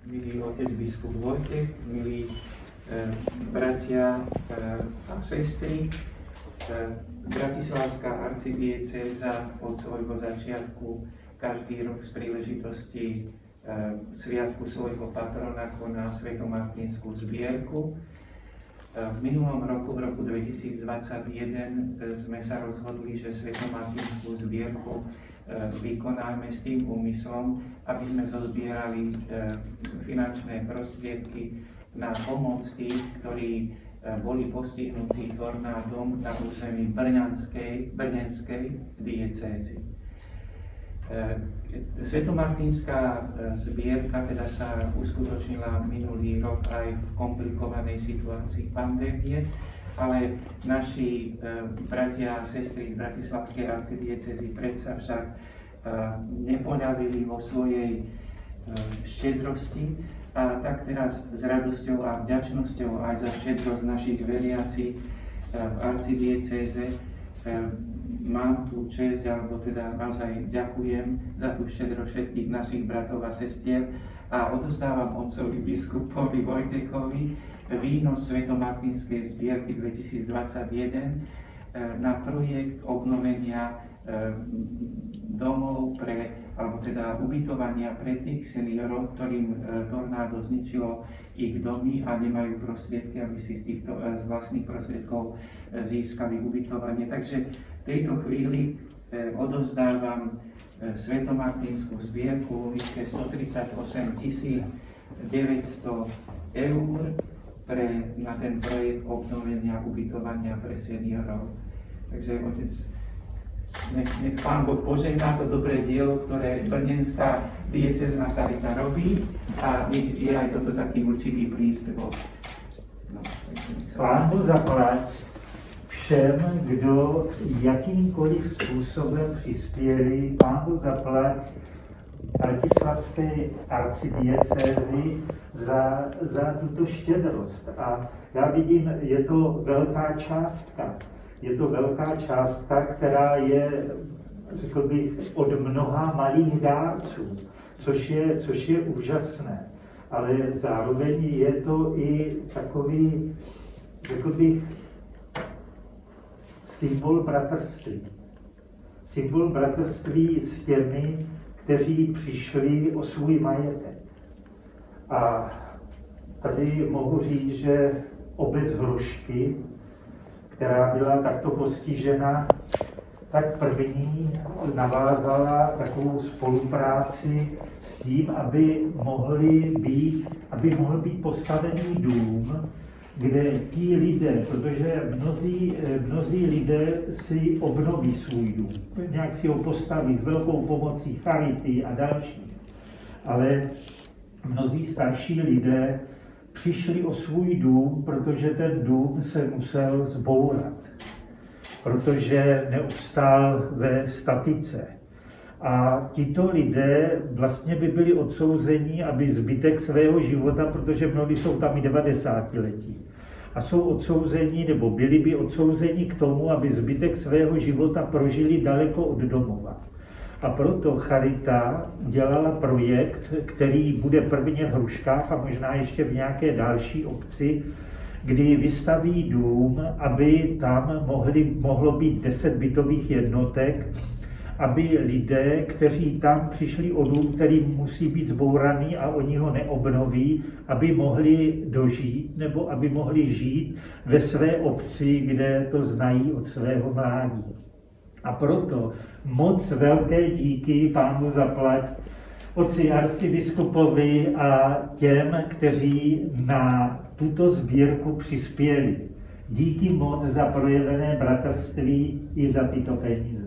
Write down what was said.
milý otec biskup Vojtech, milí bratia a sestry. Bratislavská arcidiecéza od svojho začiatku každý rok z príležitosti sviatku svojho patrona koná svetomartinskú zbierku. V minulom roku, v roku 2021, sme sa rozhodli, že svetomartinskú zbierku vykonáme s tým úmyslom, aby sme zozbierali finančné prostriedky na pomoc tých, ktorí boli postihnutí tornádom na území brňanskej diecézy. Svetomartinská zbierka teda sa uskutočnila minulý rok aj v komplikovanej situácii pandémie, ale naši bratia a sestry z Bratislavskej arcidiecézy predsa však nepoľavili vo svojej štedrosti a tak teraz s radosťou a vďačnosťou aj za štedrosť našich veriacich v arcidiecéze mám tú česť, alebo teda naozaj ďakujem za tú štedrosť všetkých našich bratov a sestier a odovzdávam otcovi biskupovi Vojtechovi výnos svetomartinskej zbierky 2021 na projekt obnovenia domov alebo teda ubytovania pre tých seniorov, ktorým tornádo zničilo ich domy a nemajú prostriedky, aby si z vlastných prostriedkov získali ubytovanie. Takže v tejto chvíli odovzdávam svetomartinskú zbierku vo výške 138 900 eur na ten projekt obnovenia ubytovania pre seniorov. Takže otec, nech Pán Boh požehná to dobré dielo, ktoré brňanská diecézna charita robí a je aj toto taký určitý príspevok. Pán Boh zaplať všem, kdo jakýmkoliv způsobem přispěli. Pán Boh zaplať Bratislavské arcidiecézi za tuto štědrost. A já vidím, je to velká částka. Je to velká částka, která je, řekl bych, od mnoha malých dárců, což je úžasné. Ale zároveň je to i takový, řekl bych, symbol bratrství. Symbol bratrství s těmi, kteří přišli o svůj majetek. A tady mohu říct, že obec Hrošky, která byla takto postižena, tak první navázala takovou spolupráci s tím, aby mohl být postavený dům, kde ti lidé, protože mnozí lidé si obnoví svůj dům, nějak si ho postaví s velkou pomocí charity a další. Ale mnozí starší lidé přišli o svůj dům, protože ten dům se musel zbourat, protože neobstál ve statice. A tito lidé vlastně by byli odsouzeni, aby zbytek svého života, protože mnohdy jsou tam i 90letí, a jsou odsouzeni, nebo byli by odsouzeni k tomu, aby zbytek svého života prožili daleko od domova. A proto charita dělala projekt, který bude prvně v Hruškách a možná ještě v nějaké další obci, kdy vystaví dům, aby tam mohlo být 10 bytových jednotek, aby lidé, kteří tam přišli o dům, který musí být zbouraný a oni ho neobnoví, aby mohli dožít nebo aby mohli žít ve své obci, kde to znají od svého mládí. A proto moc velké díky Pánu zaplať otci arcibiskupovi a těm, kteří na tuto sbírku přispěli. Díky moc za projevené bratrství i za tyto peníze.